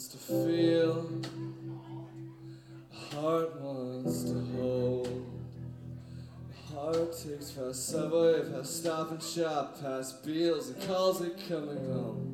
wants to feel, a heart wants to hold. The heart takes fast subway, past Stop and Shop, past Beals, and calls it coming home.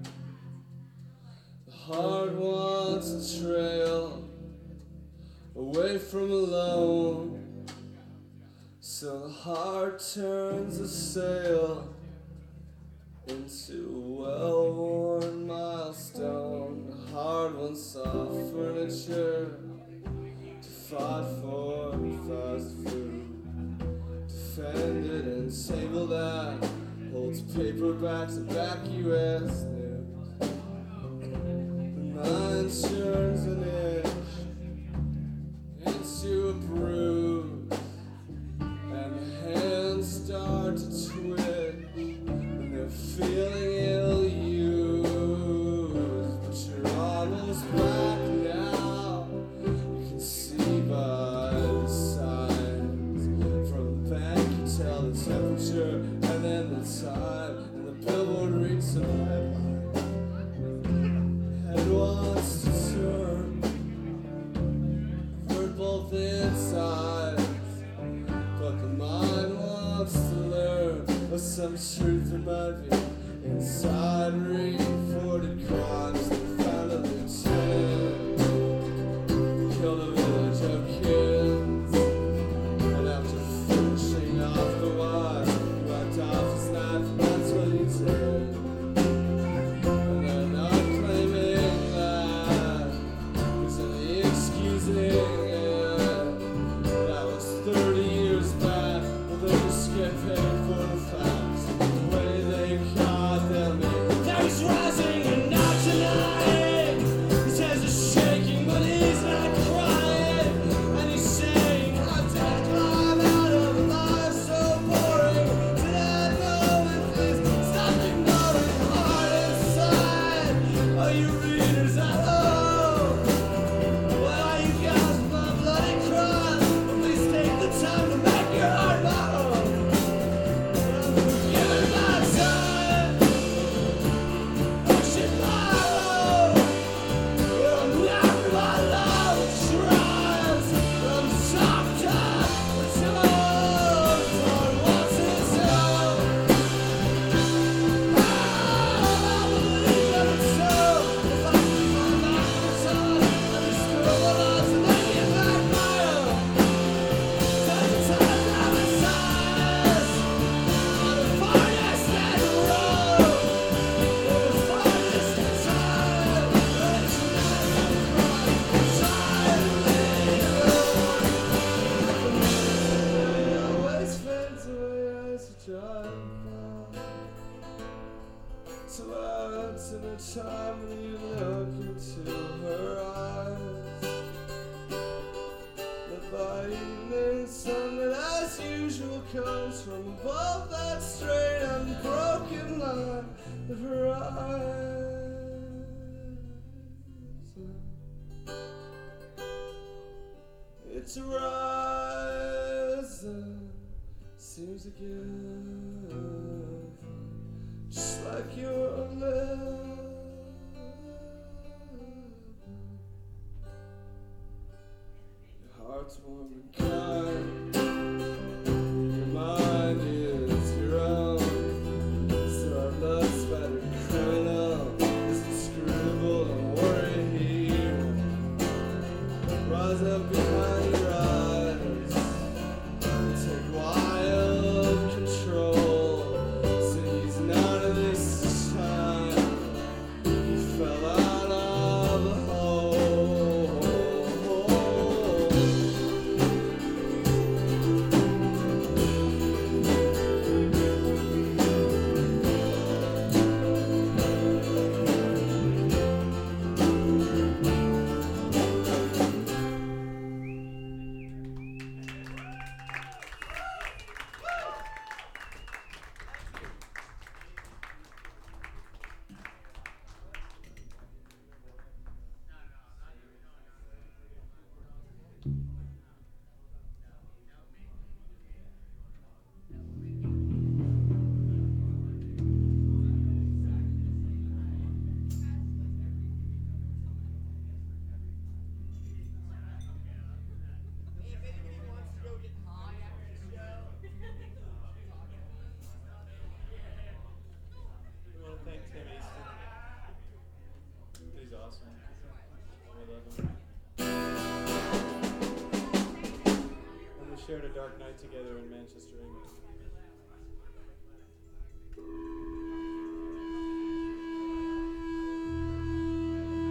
The heart wants a trail away from alone, so the heart turns a sail into a well-worn milestone. The hard one, soft furniture to fight for fast food, defended and table that holds paperbacks and back US news. The mind turns an inch into a bruise, and the hands start to twitch, and they're feeling ill-used, but you're almost back now. You can see by the signs from the bank, you tell the temperature, and then the time, and the billboard reads some headline. Head wants to turn, hurt both insides, but the mind wants to learn of some truth that might be inside reported crimes. They found a lieutenant, killed a village of kids, and after finishing off the wine, he wiped off his knife, and that's what he did. And they're not claiming that he's only excusing it. That was 30 years back, but they just get paid for the facts. The way they caught them in. Now he's rising and not tonight. His hands are shaking, but he's not crying. And he's saying, how did I climb out of a life so boring? Did I know if there's stop ignoring the heart inside? Are you readers at home? Well, are you guys with my bloody crime? But please take the time to make your heart my own. Give it my time. Push it my own. I'm not my love tries. I'm soft up until I want his own. I believe that it's so. If I keep my mouth on, let me scribble on to make it back my own. Take the time to have a size on the farthest end road. The farthest time that you never silently always fades away as you drive by. So out in a time when you look into her eyes, the by evening sun that as usual comes from above that straight unbroken line of her eyes. It's rising, seems to give, just like your love. Your heart's warm and kind, your mind is your own. So our love's better criminal, is inscrutable and worry hero. Rise up behind your eyes, take wild control. Seize none of this time. He fell out of a hole. shared a dark night together in Manchester, England.